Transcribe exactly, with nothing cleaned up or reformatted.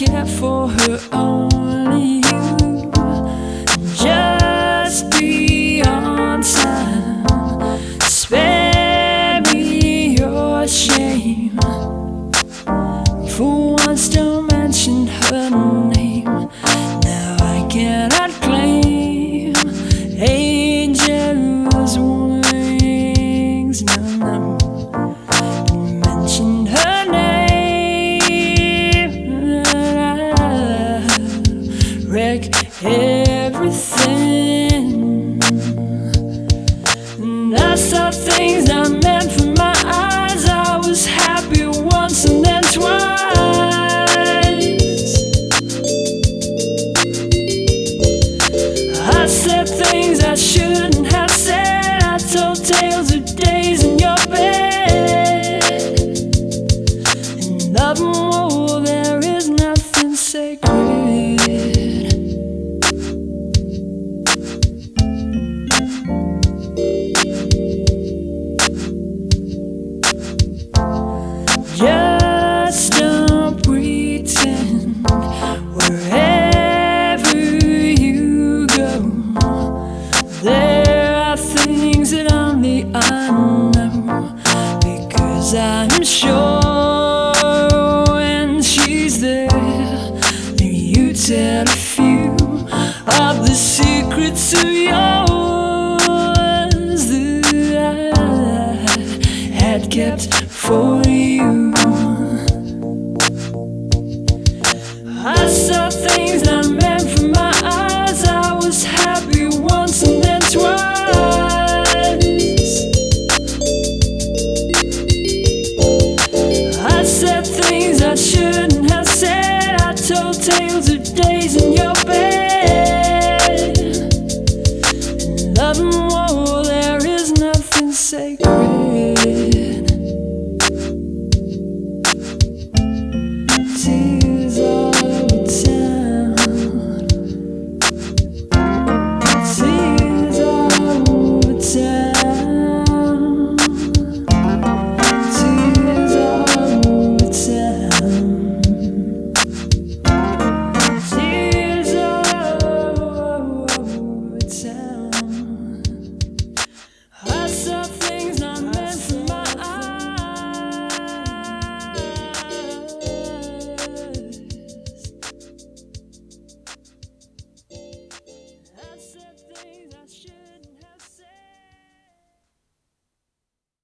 care for her, only you. Just be on time, spare me your shame. For once don't mention her name. Now I cannot claim angels' wings, no, no. Don't mention her name. Wreck everything. And I saw things not meant for my eyes. I was happy once and then twice. I said things I shouldn't have said. I told tales of days in your bed. And love and war, there is nothing sacred. Just don't pretend. Wherever you go, there are things that only I know. Because I'm sure when she's there, that you tell a few of the secrets of yours that I had kept for you. I saw things not meant for my